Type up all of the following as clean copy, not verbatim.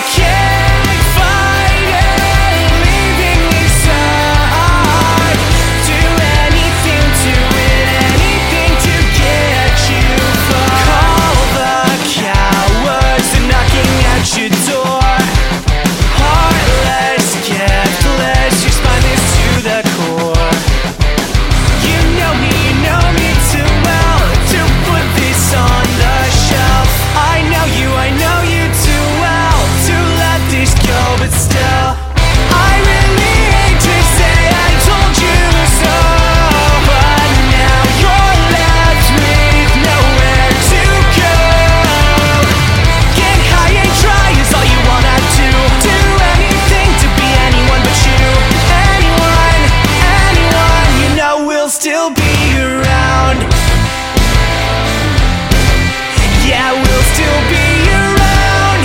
can't fight it, leaving me sad. Do anything to win, anything to get you far. Call the cowards, they're knocking at your door. Heartless, giftless, your spine is to the core. You know me too well to put this on the shelf. I know you too well to let this go, but still, I really hate to say I told you so. But now you're left with nowhere to go. Get high and try is all you wanna do. Do anything to be anyone but you. Anyone, you know will still be around. Yeah, we'll still be around.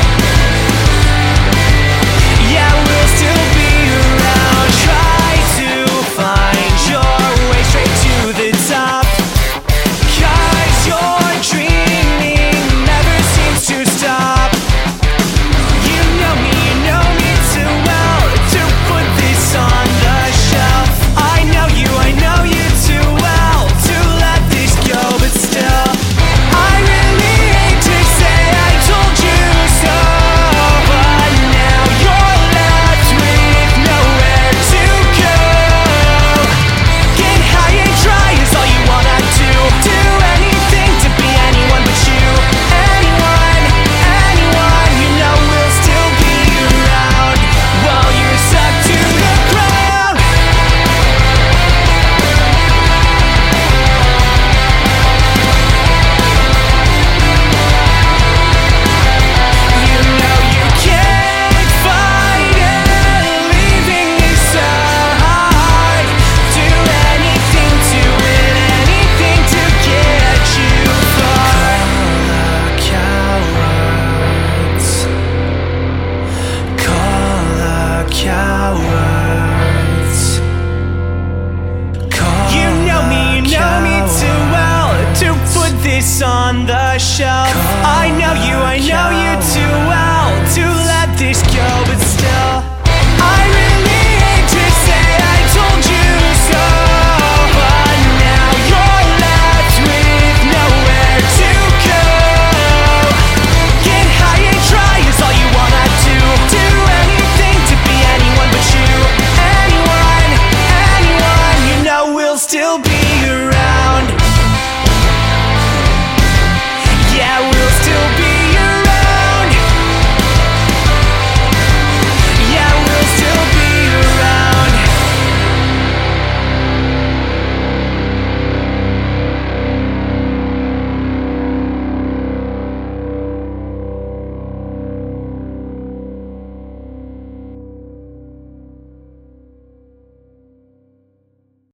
Yeah, we'll still be around. Try to find your way straight to the top, 'cause your dreaming never seems to stop. You know me too well to put this on the shelf. I know you too well to let this go, but still, I really hate to say I told you so. But now you're left with nowhere to go. Get high and try is all you wanna do. Do anything to be anyone but you. Anyone, you know will still be around while you're stuck to the ground. You know you can't fight it, leaving me sad. Do anything to win, anything to get you far. Call the cowards. You know me too well to put this on the shelf. I know you too well to let this go, but still, I really hate to say I told you so. But now you're left with nowhere to go. Get high and try is all you wanna do. Do anything to be anyone but you. Anyone, you know will still be